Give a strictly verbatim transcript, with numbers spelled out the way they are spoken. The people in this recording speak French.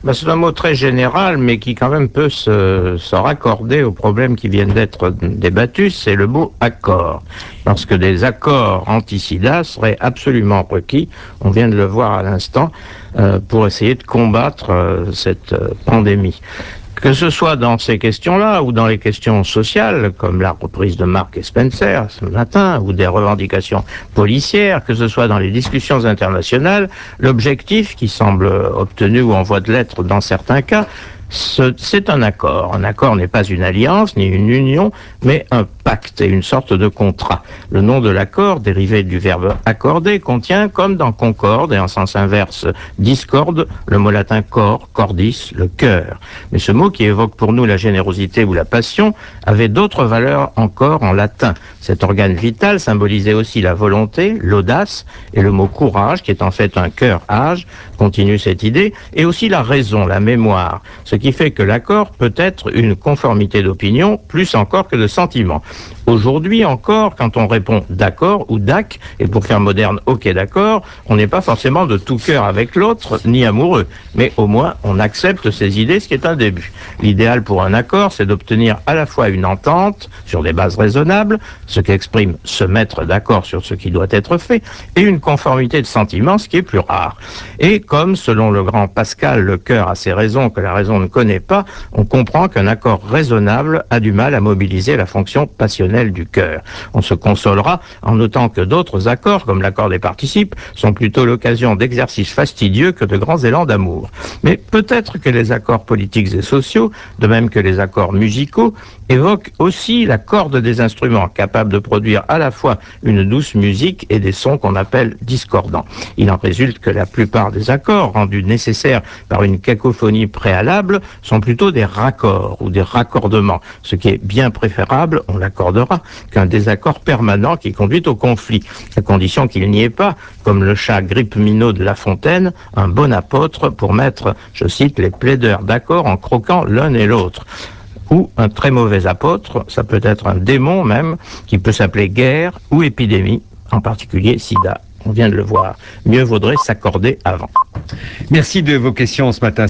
Ben, c'est un mot très général, mais qui quand même peut se, se raccorder aux problèmes qui viennent d'être débattus, c'est le mot accord. Parce que des accords anti-sida seraient absolument requis, on vient de le voir à l'instant, euh, pour essayer de combattre euh, cette euh, pandémie. Que ce soit dans ces questions-là ou dans les questions sociales, comme la reprise de Mark et Spencer ce matin, ou des revendications policières, que ce soit dans les discussions internationales, l'objectif qui semble obtenu ou en voie de l'être dans certains cas, c'est un accord. Un accord n'est pas une alliance ni une union, mais un pacte et une sorte de contrat. Le nom de l'accord, dérivé du verbe accorder, contient, comme dans concorde et en sens inverse discorde, le mot latin cor, cordis, le cœur. Mais ce mot qui évoque pour nous la générosité ou la passion avait d'autres valeurs encore en latin. Cet organe vital symbolisait aussi la volonté, l'audace et le mot courage, qui est en fait un cœur-âge, continue cette idée, et aussi la raison, la mémoire, ce qui fait que l'accord peut être une conformité d'opinion plus encore que de sentiment. Aujourd'hui encore, quand on répond d'accord ou d'ac, et pour faire moderne, ok d'accord, on n'est pas forcément de tout cœur avec l'autre, ni amoureux, mais au moins on accepte ses idées, ce qui est un début. L'idéal pour un accord, c'est d'obtenir à la fois une entente sur des bases raisonnables, ce qu'exprime se mettre d'accord sur ce qui doit être fait, et une conformité de sentiments, ce qui est plus rare. Et comme, selon le grand Pascal, le cœur a ses raisons que la raison ne connaît pas, on comprend qu'un accord raisonnable a du mal à mobiliser la fonction passionnelle du cœur. On se consolera en notant que d'autres accords, comme l'accord des participes, sont plutôt l'occasion d'exercices fastidieux que de grands élans d'amour. Mais peut-être que les accords politiques et sociaux, de même que les accords musicaux, évoquent aussi la corde des instruments, capables de produire à la fois une douce musique et des sons qu'on appelle discordants. Il en résulte que la plupart des accords, rendus nécessaires par une cacophonie préalable, sont plutôt des raccords ou des raccordements, ce qui est bien préférable, on l'accordera, qu'un désaccord permanent qui conduit au conflit, à condition qu'il n'y ait pas, comme le chat Grippe-Minot de La Fontaine, un bon apôtre pour mettre, je cite, les plaideurs d'accord en croquant l'un et l'autre. Ou un très mauvais apôtre, ça peut être un démon même, qui peut s'appeler guerre ou épidémie, en particulier sida. On vient de le voir. Mieux vaudrait s'accorder avant. Merci de vos questions ce matin.